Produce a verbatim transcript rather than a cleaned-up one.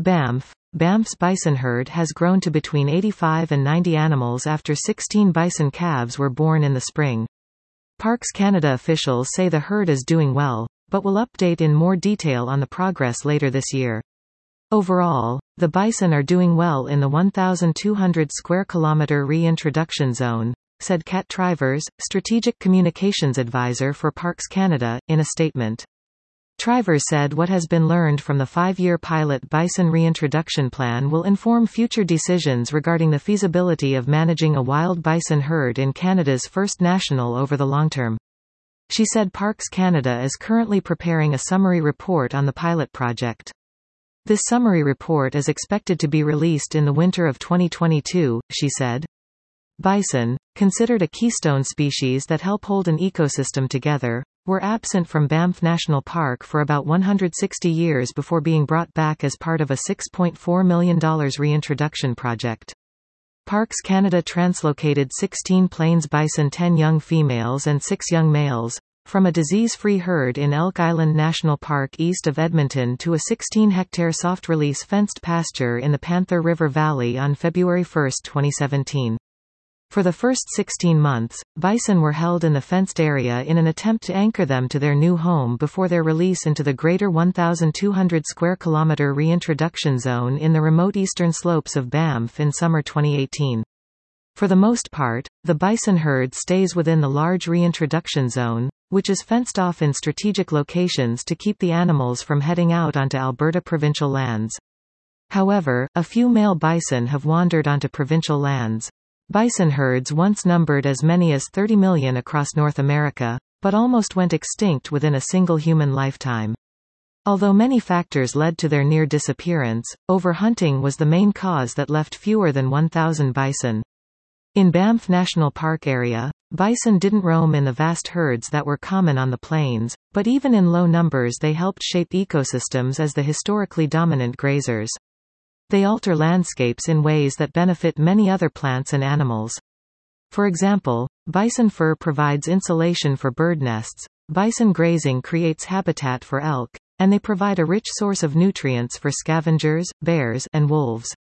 Banff. Banff's bison herd has grown to between eighty-five and ninety animals after sixteen bison calves were born in the spring. Parks Canada officials say the herd is doing well, but will update in more detail on the progress later this year. Overall, the bison are doing well in the one thousand two hundred square kilometre reintroduction zone, said Kat Trivers, Strategic Communications Advisor for Parks Canada, in a statement. Trivers said what has been learned from the five-year pilot bison reintroduction plan will inform future decisions regarding the feasibility of managing a wild bison herd in Canada's first national over the long term. She said Parks Canada is currently preparing a summary report on the pilot project. This summary report is expected to be released in the winter of twenty twenty-two, she said. Bison, considered a keystone species that help hold an ecosystem together, were absent from Banff National Park for about one hundred sixty years before being brought back as part of a six point four million dollars reintroduction project. Parks Canada translocated sixteen plains bison, ten young females and six young males, from a disease-free herd in Elk Island National Park east of Edmonton to a sixteen hectare soft-release fenced pasture in the Panther River Valley on February first, twenty seventeen. For the first sixteen months, bison were held in the fenced area in an attempt to anchor them to their new home before their release into the greater one thousand two hundred square kilometre reintroduction zone in the remote eastern slopes of Banff in summer twenty eighteen. For the most part, the bison herd stays within the large reintroduction zone, which is fenced off in strategic locations to keep the animals from heading out onto Alberta provincial lands. However, a few male bison have wandered onto provincial lands. Bison herds once numbered as many as thirty million across North America, but almost went extinct within a single human lifetime. Although many factors led to their near disappearance, overhunting was the main cause that left fewer than one thousand bison. In Banff National Park area, bison didn't roam in the vast herds that were common on the plains, but even in low numbers they helped shape ecosystems as the historically dominant grazers. They alter landscapes in ways that benefit many other plants and animals. For example, bison fur provides insulation for bird nests, bison grazing creates habitat for elk, and they provide a rich source of nutrients for scavengers, bears, and wolves.